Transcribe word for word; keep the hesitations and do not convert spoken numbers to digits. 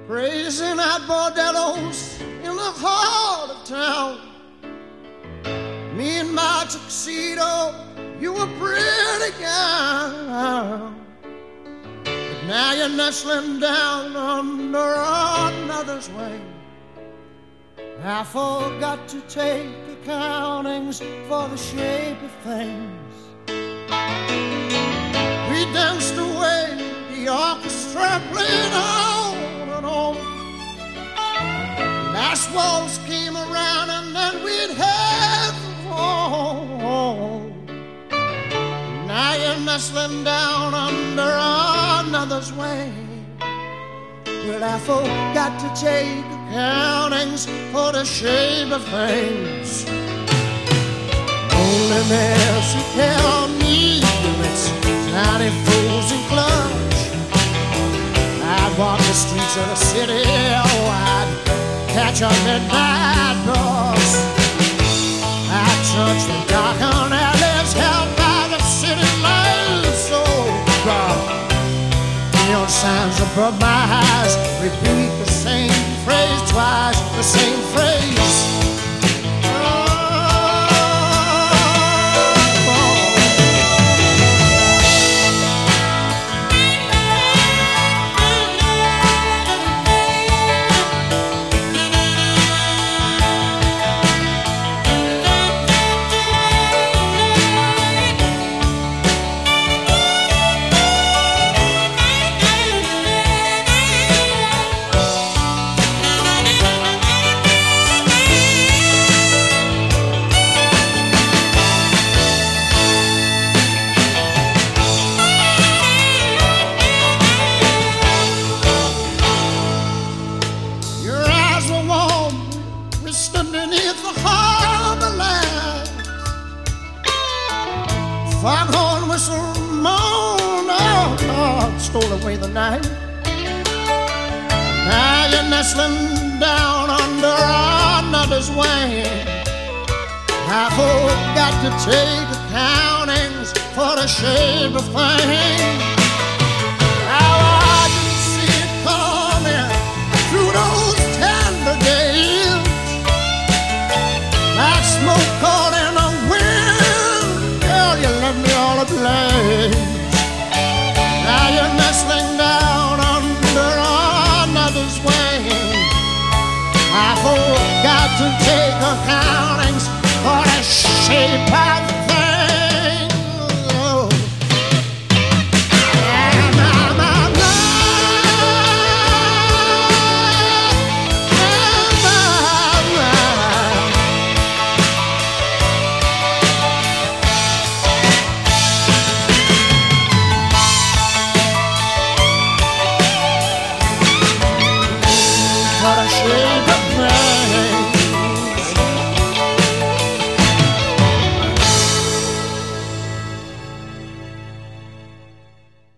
praising at bordellos in the heart of town. Me in my tuxedo, you were pretty gown. But now you're nestling down under another's wing. I forgot to take accountings for the shape of things. We danced away, the orchestra played on and on. Last waltz came around and then we'd head for home. Now you're nestling down under another's wing. Well, I forgot to take accountings for the shape of things. Loneliness you tell me it's tiny frozen clutch. I'd walk the streets of the city, oh, I'd catch a midnight bus. I'd touch the darkened alleys held by the city lights so bright. Neon signs above my eyes repeat the same phrase twice, the same phrase. Foghorn whistle moan, oh Lord, stole away the night. Now you're nestling down under another's wing. I forgot to take accountings for the shape of things. How I didn't see it coming through those tender days. Like smoke caught in a wind, girl, you left me all ablaze. Now you're nestling down under another's wing. I forgot to take